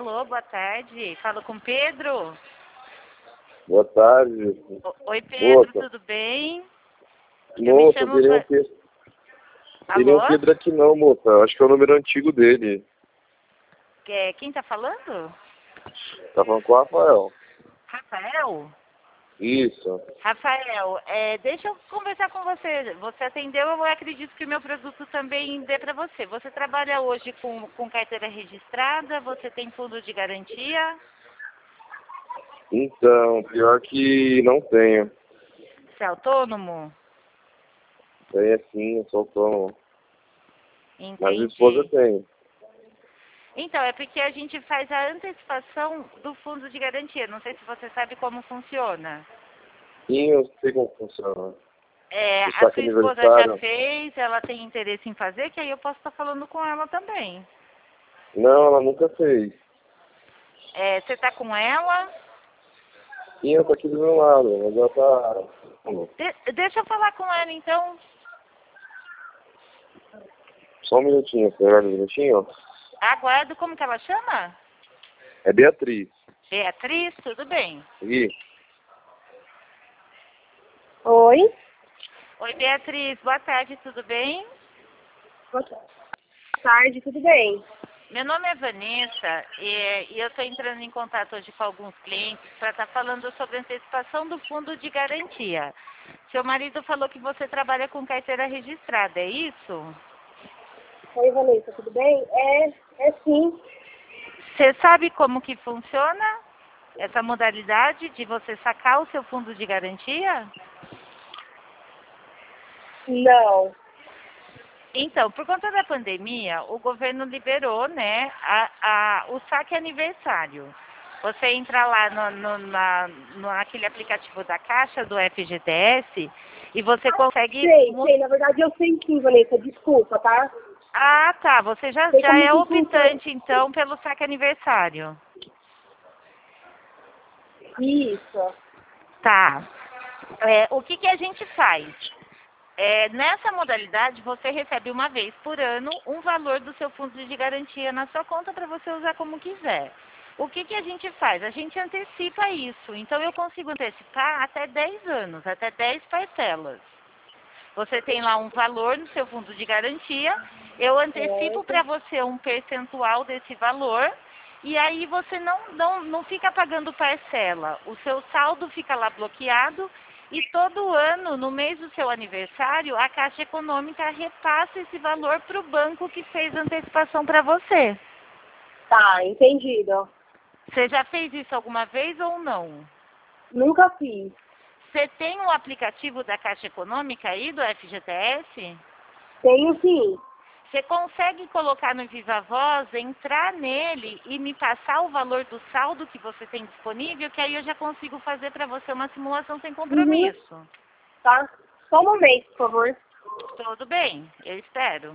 Alô, boa tarde. Falo com Pedro? Boa tarde. Oi, Pedro, Moça. tudo bem? Moça, chamo teria um Alô? Pedro aqui não, moça. Acho que é o número antigo dele. Quem tá falando? Tá falando com o Rafael. Rafael? Isso. Rafael, deixa eu conversar com você. Você atendeu, eu acredito que o meu produto também dê para você. Você trabalha hoje com carteira registrada? Você tem fundo de garantia? Então, pior que não tenho. Você é autônomo? Tem assim, eu sou autônomo. Mas minha esposa Entendi. tem. Então, é porque a gente faz a antecipação do fundo de garantia. Não sei se você sabe como funciona. Sim, eu sei como funciona. O A saque sua esposa já aniversário. fez, ela tem interesse em fazer, que aí eu posso estar falando com ela também. Não, ela nunca fez. Você está com ela? Sim, ela tá aqui do meu lado, mas ela tá... Deixa eu falar com ela, então. Só um minutinho, você aguarda um minutinho? Aguardo, como que ela chama? É Beatriz. Beatriz, tudo bem. Isso. Oi? Oi, Beatriz, boa tarde, tudo bem? Boa tarde, tudo bem? Meu nome é Vanessa e eu estou entrando em contato hoje com alguns clientes para estar falando sobre a antecipação do fundo de garantia. Seu marido falou que você trabalha com carteira registrada, é isso? Oi, Vanessa, tudo bem? É sim. Você sabe como que funciona essa modalidade de você sacar o seu fundo de garantia? Não. Então, por conta da pandemia, o governo liberou, né, o saque aniversário. Você entra lá naquele aplicativo da Caixa, do FGTS, e você consegue... Sei. Na verdade, eu sei sim, Vanessa. Desculpa, tá? Ah, tá. Você já Sei como é que optante, funciona. então, pelo saque aniversário. Isso. Tá. O que a gente faz? Nessa modalidade, você recebe uma vez por ano um valor do seu fundo de garantia na sua conta para você usar como quiser. O que a gente faz? A gente antecipa isso. Então, eu consigo antecipar até 10 anos, até 10 parcelas. Você tem lá um valor no seu fundo de garantia, eu antecipo para Certo. você um percentual desse valor e aí você não fica pagando parcela. O seu saldo fica lá bloqueado e todo ano, no mês do seu aniversário, a Caixa Econômica repassa esse valor para o banco que fez a antecipação para você. Tá, entendido. Você já fez isso alguma vez ou não? Nunca fiz. Você tem o aplicativo da Caixa Econômica aí, do FGTS? Tenho sim. Você consegue colocar no Viva Voz, entrar nele e me passar o valor do saldo que você tem disponível, que aí eu já consigo fazer para você uma simulação sem Uhum. compromisso. Tá? Só um momento, por favor. Tudo bem, eu espero.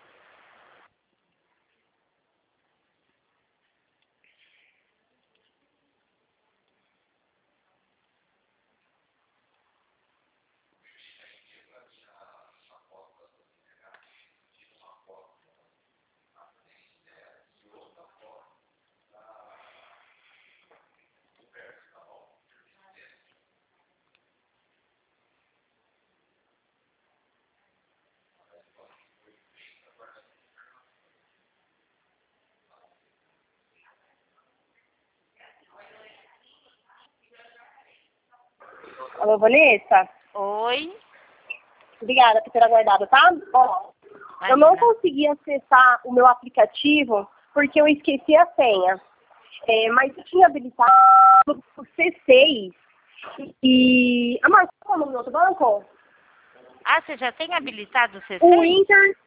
Alô, Vanessa? Oi? Obrigada por ter aguardado, tá? Ó, eu não Imagina. consegui acessar o meu aplicativo porque eu esqueci a senha. Mas eu tinha habilitado o C6 e... Amor, qual é o nome do outro banco? Ah, você já tem habilitado o C6? O Inter...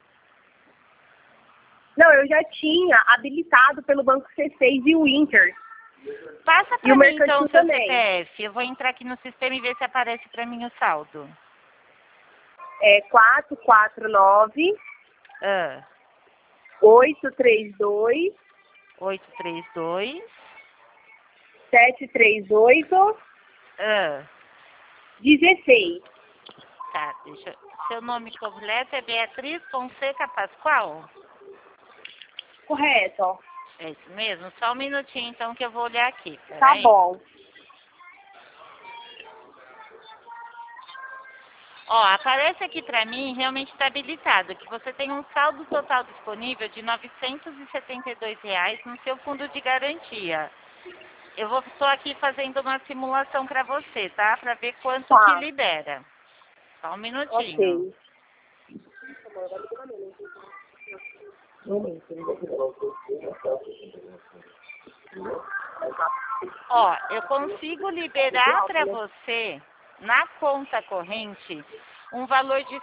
Não, eu já tinha habilitado pelo banco C6 e o Inter. Passa E para o mim então Mercantil o seu também. CPF. Eu vou entrar aqui no sistema e ver se aparece para mim o saldo. É 449 Ah, 832 832. 738 Ah, 16. tá, Seu nome completo é Beatriz Fonseca Pascoal? Correto. É isso mesmo? Só um minutinho então que eu vou olhar aqui. Tá Peraí. bom. Ó, aparece aqui pra mim, realmente está habilitado, que você tem um saldo total disponível de R$ 972 no seu fundo de garantia. Eu estou aqui fazendo uma simulação para você, tá? Para ver quanto Tá. que libera. Só um minutinho. Ok. Ó, eu consigo liberar para você, na conta corrente, um valor de R$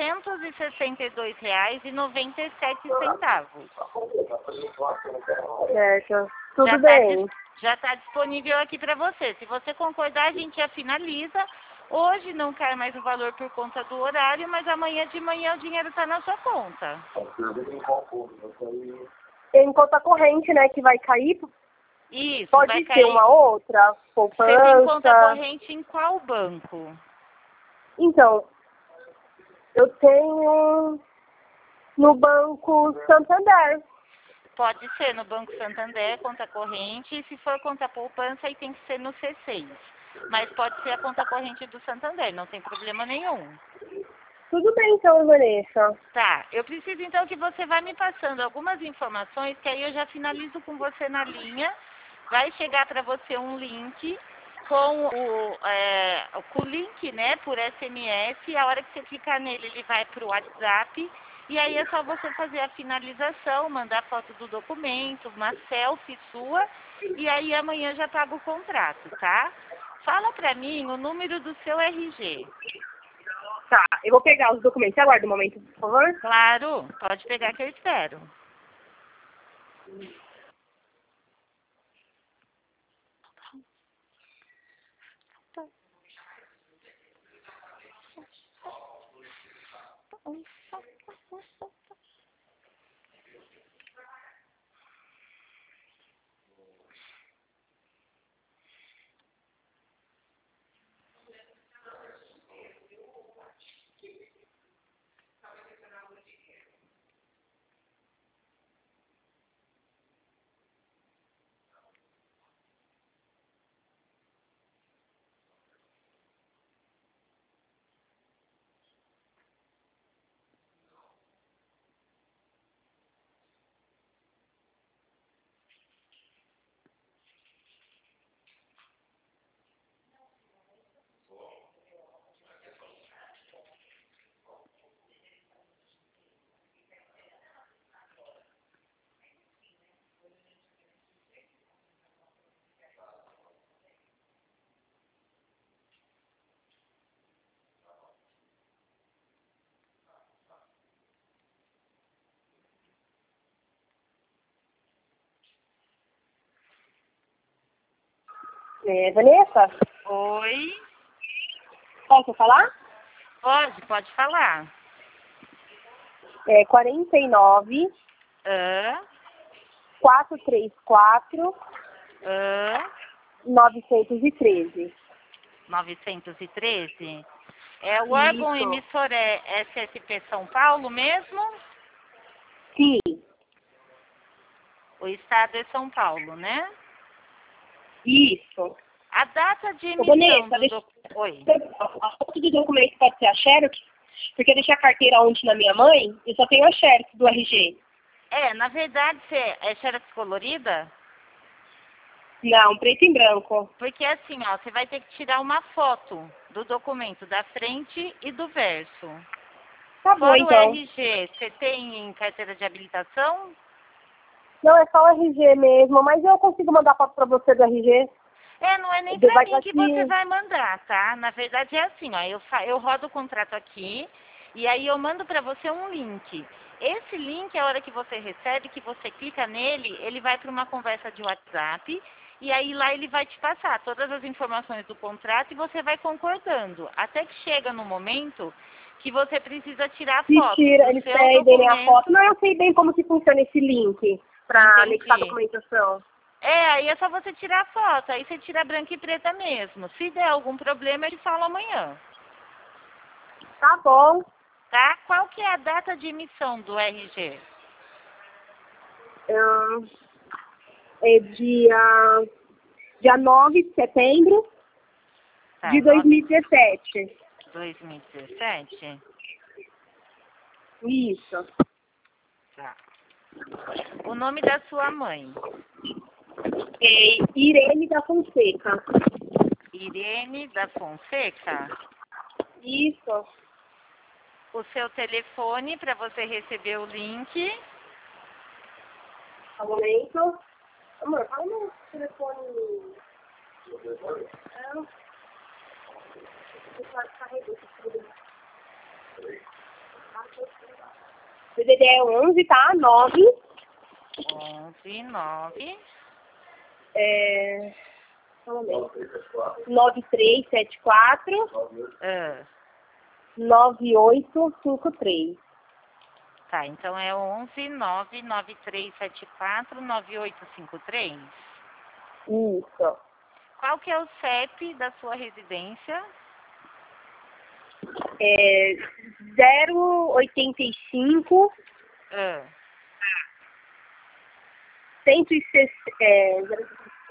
662,97. Certo. Tudo bem. Já está disponível aqui para você. Se você concordar, a gente já finaliza. Hoje não cai mais o valor por conta do horário, mas amanhã de manhã o dinheiro está na sua conta. Tem conta corrente, né, que vai cair. Isso, Pode vai ser cair. uma outra, Você tem conta poupança. corrente em qual banco? Então, eu tenho no Banco Santander. Pode ser no Banco Santander, conta corrente, e se for conta poupança, aí tem que ser no C6. Mas pode ser a conta corrente do Santander, não tem problema nenhum. Tudo bem, então, Vanessa. Tá, eu preciso então que você vá me passando algumas informações, que aí eu já finalizo com você na linha. Vai chegar para você um link com o link, né, por SMS. A hora que você clicar nele, ele vai para o WhatsApp. E aí é só você fazer a finalização, mandar foto do documento, uma selfie sua. E aí amanhã já paga o contrato, tá? Fala para mim o número do seu RG. Tá, eu vou pegar os documentos. Você aguarda um momento, por favor? Claro, pode pegar que eu espero. Vanessa, Oi? posso falar? Pode falar. 49 Hã? 434 Hã? 913. 913? É o órgão Isso. emissor é SSP São Paulo mesmo? Sim, O estado é São Paulo, né? isso. A data de Ô, emissão Vanessa, do Oi. a foto do documento pode ser a xerox, porque eu deixei a carteira ontem na minha mãe e só tenho a xerox do RG. Na verdade, você é xerox colorida? Não, preto e branco. Porque assim, ó, você vai ter que tirar uma foto do documento da frente e do verso. Tá bom, Fora o então. RG, você tem carteira de habilitação? Não, é só o RG mesmo, mas eu consigo mandar foto pra você do RG. Não é nem pra Vai mim que aqui. você vai mandar, tá? Na verdade é assim, ó, eu rodo o contrato aqui e aí eu mando pra você um link. Esse link, a hora que você recebe, que você clica nele, ele vai para uma conversa de WhatsApp e aí lá ele vai te passar todas as informações do contrato e você vai concordando. Até que chega no momento que você precisa tirar a Se foto tira, do eles seu pedem a foto. documento. Não, eu sei bem como que funciona esse link pra anexar a Entendi. documentação. Aí é só você tirar a foto, aí você tira branca e preta mesmo. Se der algum problema, eu te falo amanhã. Tá bom. Tá? Qual que é a data de emissão do RG? é dia 9 de setembro Tá, de 2017. 2017? Isso. Tá. O nome da sua mãe? É Irene da Fonseca. Irene da Fonseca? Isso. O seu telefone para você receber o link? Um momento. Amor, fala meu telefone. DDD é 11, tá? 9. 11 9 Um momento. 9374 9853. Tá, então é 11 99374 9853. Isso. Qual que é o CEP da sua residência? 085 Ah, 60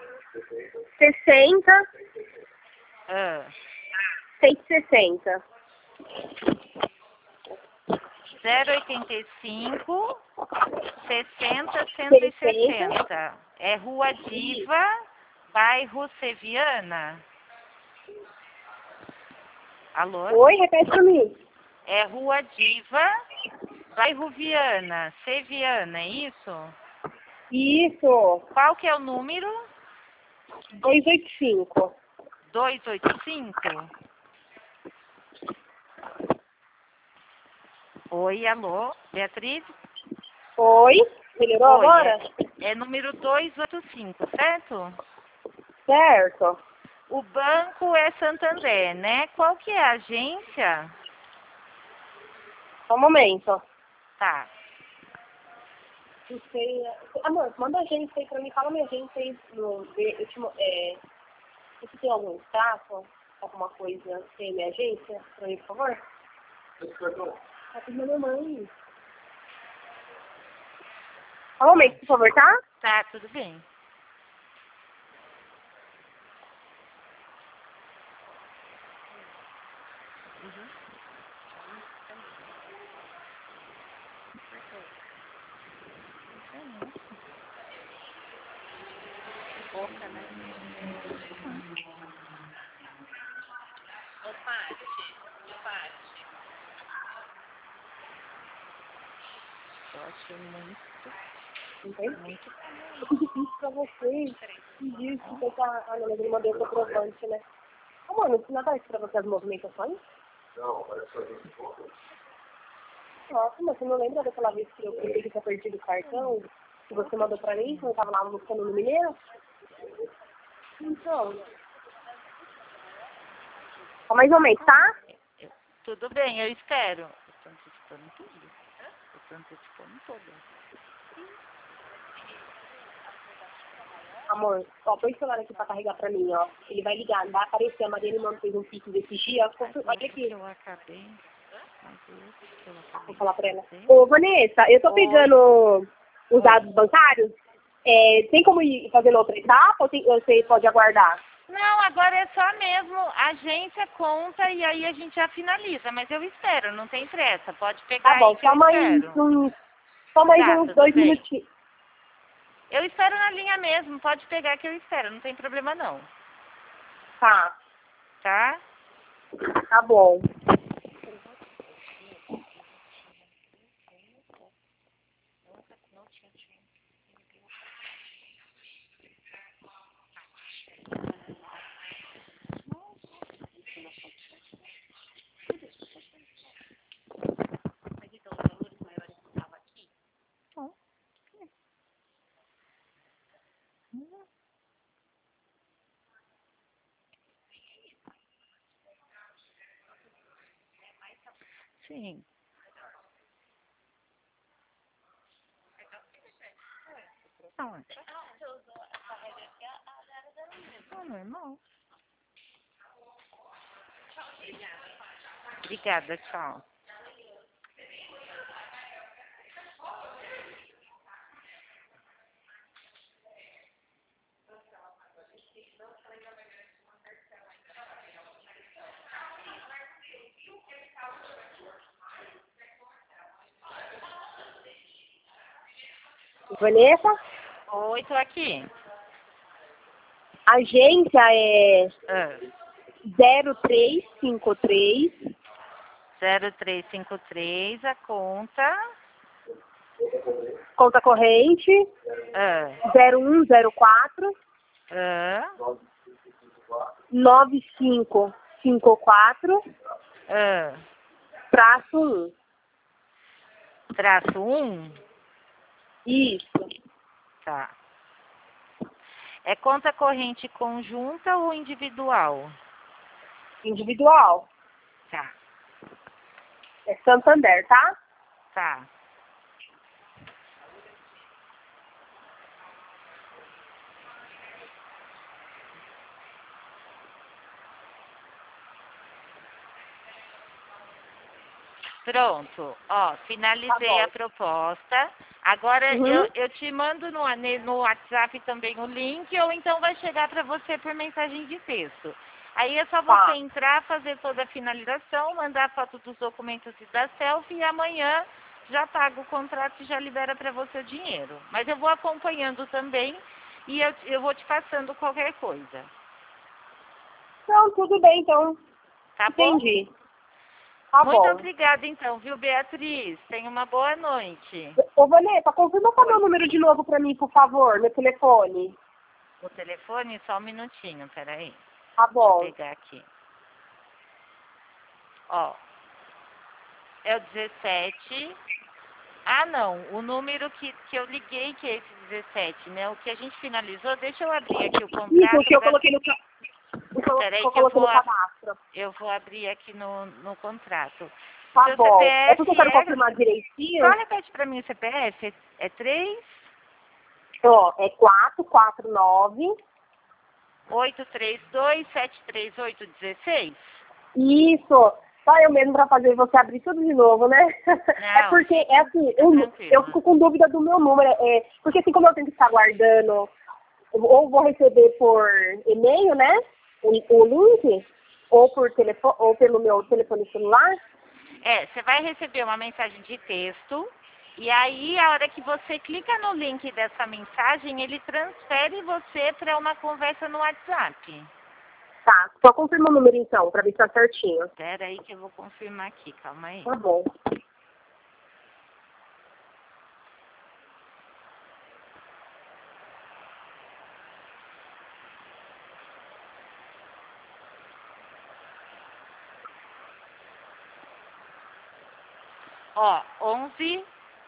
160. 085 60 160. É Rua Diva, bairro Seviana. Alô? Oi, repete pra mim. É Rua Diva, bairro Viana, Seviana, é isso? Isso. Qual que é o número? 285. 285? Oi, alô, Beatriz? Oi, melhorou Oi, agora? é número 285, certo? Certo. O banco é Santander, né? Qual que é a agência? Só um momento. Tá. Não sei. Amor, manda a agência aí pra mim. Fala minha agência aí. Você tem algum extrato? Alguma coisa? Tem minha agência? Pra mim, por favor? Tá pedindo minha mãe. Só um momento, por favor, tá? Tá, tudo bem. Eu acho Entende? Eu pedi isso pra vocês. Pedi isso que tá. Ah, não, mas ele mandou o comprovante, né? Ô, mano, isso nada isso pra você as movimentações? Nossa, mas você não lembra daquela vez que eu pensei que tinha perdido o cartão? Que você mandou pra mim, quando eu tava lá buscando no Mineiro? Então. Ó, mais ou menos, tá? Tudo bem, eu espero. Eu tô antecipando tudo. Eu tô antecipando tudo. Amor, ó, põe o celular aqui pra carregar pra mim, ó. Ele vai ligar, vai aparecer. A Mariana me fez um pique desse dia. Olha aqui. Eu acabei. Vou falar pra ela. Ô, Vanessa, eu tô pegando os dados bancários. Tem como ir fazendo outra etapa ou você pode aguardar? Não, agora é só mesmo agência, conta e aí a gente já finaliza. Mas eu espero, não tem pressa. Pode pegar Tá bom, aí que eu espero. só mais Tá, uns tudo 2 bem. minutinhos. Eu espero na linha mesmo. Pode pegar que eu espero. Não tem problema não. Tá, Tá? tá bom. Sim. Não, normal. Obrigada, tchau. Vanessa? Oi, tô aqui. Agência é Ah, 0353 0353, a conta. conta corrente Ah, 0104 ah, 9554 ah. traço 1. Traço 1? Isso. Tá. É conta corrente conjunta ou individual? Individual. Tá, É Santander, tá? tá. Pronto, ó, finalizei Tá a bom. proposta. Agora Uhum. eu te mando no WhatsApp também o link, ou então vai chegar para você por mensagem de texto. Aí é só você Tá. entrar, fazer toda a finalização, mandar a foto dos documentos e da selfie, e amanhã já paga o contrato e já libera para você o dinheiro. Mas eu vou acompanhando também e eu vou te passando qualquer coisa. Não, tudo bem, então. Tá bom? Entendi. Tá Muito bom. obrigada então, viu, Beatriz? Tenha uma boa noite. Ô, Vanessa, confirma qual é o número de novo pra mim, por favor, meu telefone. O telefone, só um minutinho, peraí. Tá Deixa eu bom. pegar aqui. Ó, é o 17. Ah, não, o número que eu liguei, que é esse 17, né? O que a gente finalizou, deixa eu abrir aqui o Isso, o contrato que eu pra... coloquei no, Peraí que eu que eu coloquei vou, no cadastro. eu vou abrir aqui no contrato. Tá Seu bom. É porque CPF eu quero é... confirmar Só direitinho. repete pra mim o CPF. É 3 Ó, é 449. 832 738 16. Isso. Só eu mesmo pra fazer você abrir tudo de novo, né? É Não, porque, é assim, fica eu tranquila. fico com dúvida do meu número. Porque assim como eu tenho que estar guardando, ou vou receber por e-mail, né? O link, ou por telefone, ou pelo meu telefone celular. É, você vai receber uma mensagem de texto e aí a hora que você clica no link dessa mensagem, ele transfere você para uma conversa no WhatsApp. Tá, só confirma o número então, pra ver se tá certinho. Espera aí que eu vou confirmar aqui, calma aí. Tá bom. Ó, 11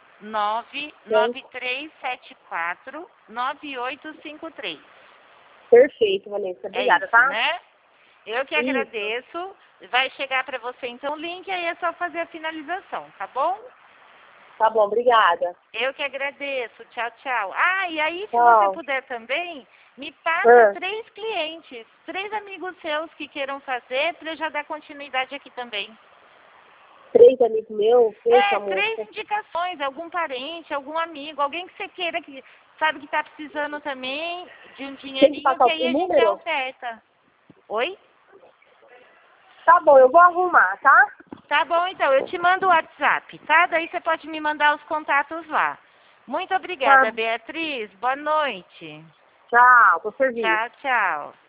99374 9853. Perfeito, Vanessa. É Obrigada, isso, tá? né? Eu que Isso. agradeço. Vai chegar para você então o link, aí é só fazer a finalização, tá bom? Tá bom, obrigada. Eu que agradeço. Tchau, tchau. Ah, e aí, se você Tchau. puder também, me passa Ah, 3 clientes, 3 amigos seus que queiram fazer, para eu já dar continuidade aqui também. 3 amigos meus, poxa, 3 moça. indicações, algum parente, algum amigo, alguém que você queira, que sabe que está precisando também de um Tem que dinheirinho, passar que o aí seu a gente dá número? oferta. Oi? Tá bom, eu vou arrumar, tá? Tá bom, então, eu te mando o WhatsApp, tá? Daí você pode me mandar os contatos lá. Muito Tá. obrigada, Beatriz. Boa noite. Tchau, tô servindo. Tchau, tchau.